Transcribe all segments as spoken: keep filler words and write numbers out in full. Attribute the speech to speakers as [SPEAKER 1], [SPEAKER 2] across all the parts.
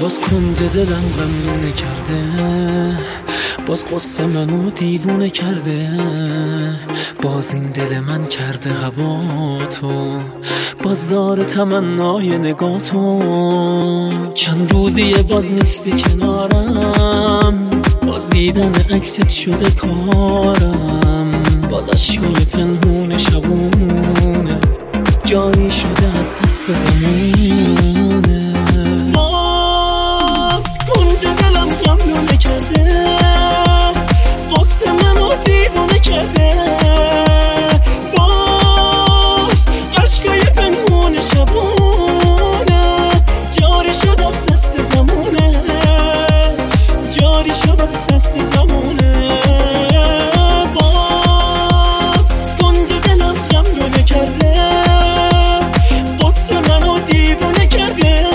[SPEAKER 1] باز کنج دلم غمونه کرده، باز قصه منو دیوونه کرده، باز این دل من کرده هوا تو، باز داره تمنای نگاه تو. چند روزیه باز نیستی کنارم، باز دیدن عکست شده کارم، باز عشقای پنهون شبونه جاری شده از دست زمونه. باز کنج دلم غمونه کرده، قصه منو دیوونه کرده، باز عشقای پنهون شبونه جاری شده از دست زمونه، جاری شده از دست زمونه. باز کنج دلم غمونه کرده، قصه منو دیوونه کرده،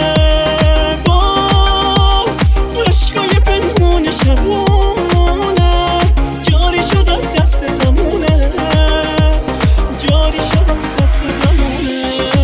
[SPEAKER 1] باز عشقای پنهون شبونه جاری شده از دست زمونه، جاری شده از دست زمونه.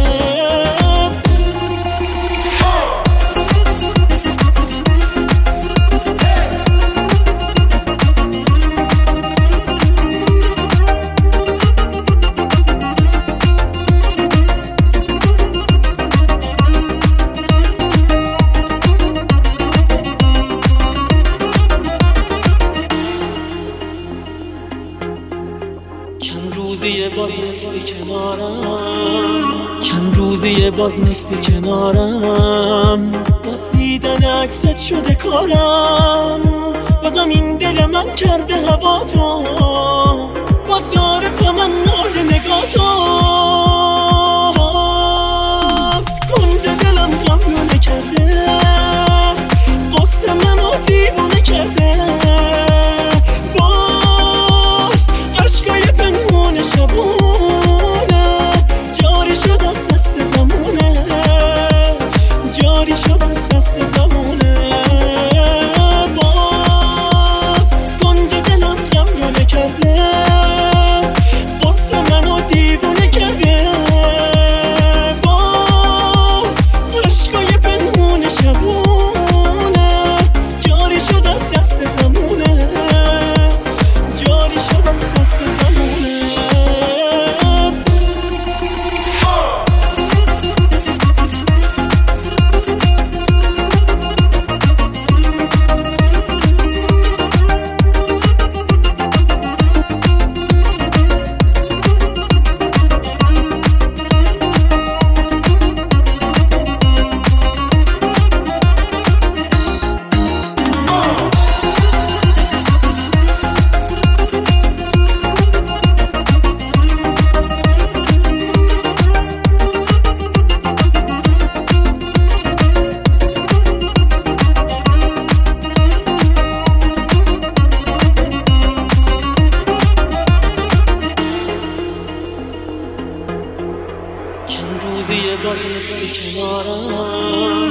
[SPEAKER 1] چند روزیه باز نیستی کنارم، چند روزیه باز نیستی کنارم، باز دیدن عکست شده کارم، بازم این دل من کرده هوا تو، باز داره تمنای نگاه تو. باز کنج دلم غمونه کرده، قصه منو دیوونه کرده، شبونه جاری شد از دست زمونه، جاری شد از دست زمونه. باز کنج دلم غمونه کرده، قصه منو دیوونه کرده، باز عشقای پنهون شبونه جاری شد از دست زمونه، جاری شد از دست زمونه. چند روزیه باز نیستی کنارم،